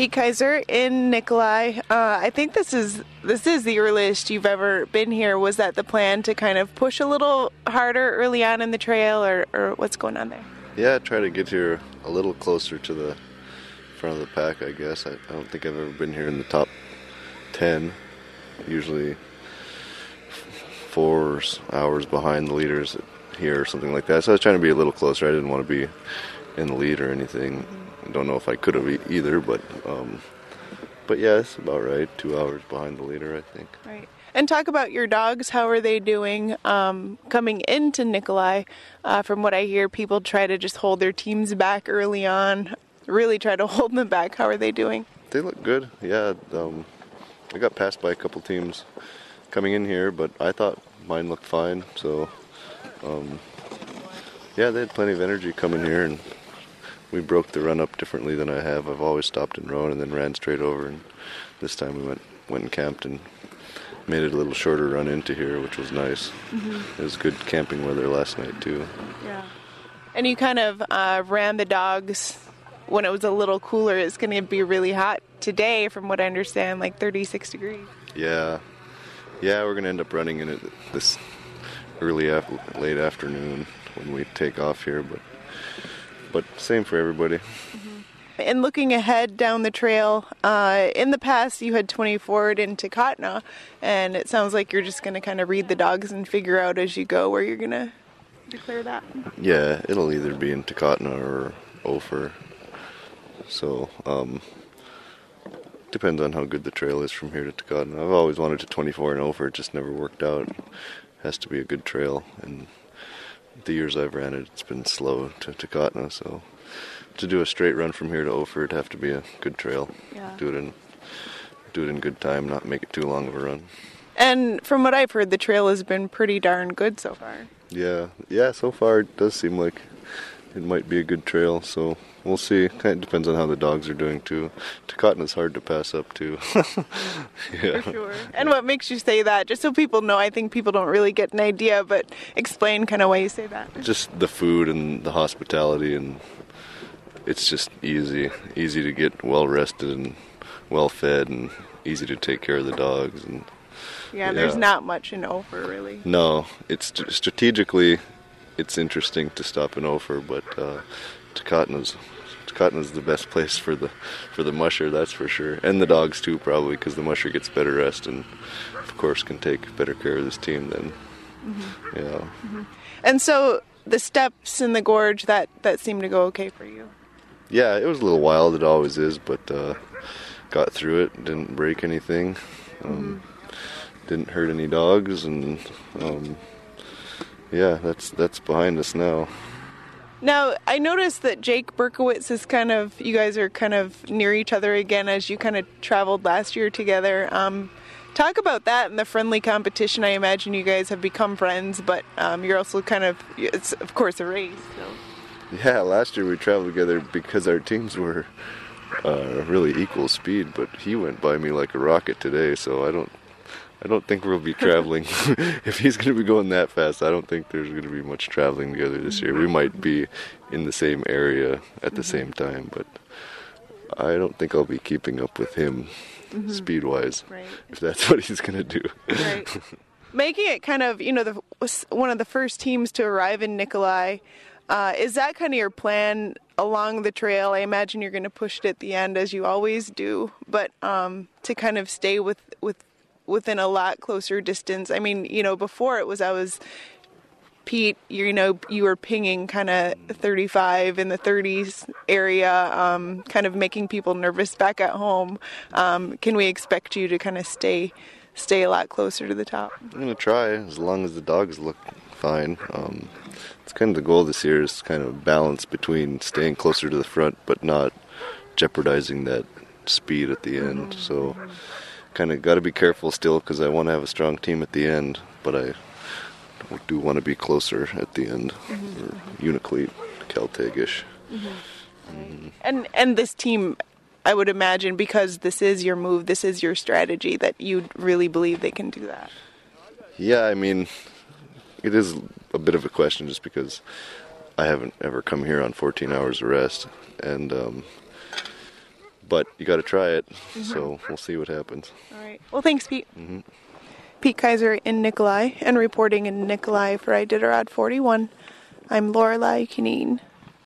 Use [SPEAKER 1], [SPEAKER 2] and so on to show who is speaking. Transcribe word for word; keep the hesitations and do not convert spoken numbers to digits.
[SPEAKER 1] Pete Kaiser in Nikolai. Uh, I think this is this is the earliest you've ever been here. Was that the plan to kind of push a little harder early on in the trail, or, or what's going on there?
[SPEAKER 2] Yeah, try to get here a little closer to the front of the pack, I guess. I, I don't think I've ever been here in the top ten. Usually four hours behind the leaders here or something like that. So I was trying to be a little closer. I didn't want to be in the lead or anything. I don't know if I could have either, but um, but yeah, it's about right. Two hours behind the leader, I think.
[SPEAKER 1] Right. And talk about your dogs. How are they doing um, coming into Nikolai? Uh, from what I hear, people try to just hold their teams back early on. Really try to hold them back. How are they doing?
[SPEAKER 2] They look good. Yeah, um, I got passed by a couple teams coming in here, but I thought mine looked fine. So, um, yeah, they had plenty of energy coming here, and we broke the run up differently than I have. I've always stopped in roan and then ran straight over, and this time we went went and camped and made it a little shorter run into here, which was nice. Mm-hmm. It was good camping weather last night too.
[SPEAKER 1] Yeah. And you kind of uh, ran the dogs when it was a little cooler. It's going to be really hot today, from what I understand, like thirty-six degrees.
[SPEAKER 2] Yeah. Yeah, we're going to end up running in it this early, af- late afternoon when we take off here, but but same for everybody.
[SPEAKER 1] Mm-hmm. And looking ahead down the trail, uh, in the past you had twenty-four into Takotna, and it sounds like you're just going to kind of read the dogs and figure out as you go where you're going to declare that.
[SPEAKER 2] Yeah, it'll either be in Takotna or Ophir. So, um, depends on how good the trail is from here to Takotna. I've always wanted to twenty-four in Ophir, it just never worked out. It has to be a good trail, and the years I've ran it, it's been slow to Takotna, so to do a straight run from here to Ophir, it'd have to be a good trail.
[SPEAKER 1] Yeah.
[SPEAKER 2] Do it in do it in good time, not make it too long of a run.
[SPEAKER 1] And from what I've heard, the trail has been pretty darn good so far.
[SPEAKER 2] Yeah, yeah, so far it does seem like it might be a good trail, so we'll see. Kind of depends on how the dogs are doing too. Takotna's hard to pass up too. Yeah.
[SPEAKER 1] For sure. And what makes you say that? Just so people know, I think people don't really get an idea, but explain kind of why you say that.
[SPEAKER 2] Just the food and the hospitality, and it's just easy, easy to get well rested and well fed, and easy to take care of the dogs. And
[SPEAKER 1] yeah,
[SPEAKER 2] yeah.
[SPEAKER 1] There's not much in Ophir really.
[SPEAKER 2] No, it's strategically, it's interesting to stop in Ophir, but uh, Takotna's Takotna's the best place for the for the musher, that's for sure, and the dogs too, probably, because the musher gets better rest and, of course, can take better care of this team then. Mm-hmm. Yeah.
[SPEAKER 1] Mm-hmm. And so the steps in the gorge, that that seemed to go okay for you.
[SPEAKER 2] Yeah, it was a little wild. It always is, but uh, got through it. Didn't break anything. Um, mm-hmm. Didn't hurt any dogs, and um, yeah, that's that's behind us now.
[SPEAKER 1] Now, I noticed that Jake Berkowitz is kind of, you guys are kind of near each other again as you kind of traveled last year together. Um, talk about that and the friendly competition. I imagine you guys have become friends, but um, you're also kind of, it's of course a race. So.
[SPEAKER 2] Yeah, last year we traveled together because our teams were uh, really equal speed, but he went by me like a rocket today, so I don't I don't think we'll be traveling. If he's going to be going that fast, I don't think there's going to be much traveling together this year. We might be in the same area at the same time, but I don't think I'll be keeping up with him mm-hmm. speed-wise, right. if that's what he's going to do.
[SPEAKER 1] Right. Making it kind of, you know, the, one of the first teams to arrive in Nikolai, uh, is that kind of your plan along the trail? I imagine you're going to push it at the end, as you always do, but um, to kind of stay with, with within a lot closer distance. I mean, you know, before it was, I was, Pete, you know, you were pinging kind of thirty-five in the thirties area, um, kind of making people nervous back at home. Um, can we expect you to kind of stay stay a lot closer to the top?
[SPEAKER 2] I'm going to try, as long as the dogs look fine. Um, it's kind of the goal this year, is kind of balance between staying closer to the front but not jeopardizing that speed at the end. Mm-hmm. So kind of got to be careful still, because I want to have a strong team at the end, but I do want to be closer at the end, mm-hmm. or Uniclete, Caltag-ish.
[SPEAKER 1] Mm-hmm. Mm-hmm. And and this team, I would imagine, because this is your move, this is your strategy, that you really believe they can do that.
[SPEAKER 2] Yeah, I mean, it is a bit of a question just because I haven't ever come here on fourteen hours of rest, and um, but you got to try it. Mm-hmm. So we'll see what happens.
[SPEAKER 1] All right. Well, thanks, Pete.
[SPEAKER 2] Mm-hmm.
[SPEAKER 1] Pete Kaiser in Nikolai, and reporting in Nikolai for Iditarod forty-one, I'm Lorelei Kineen.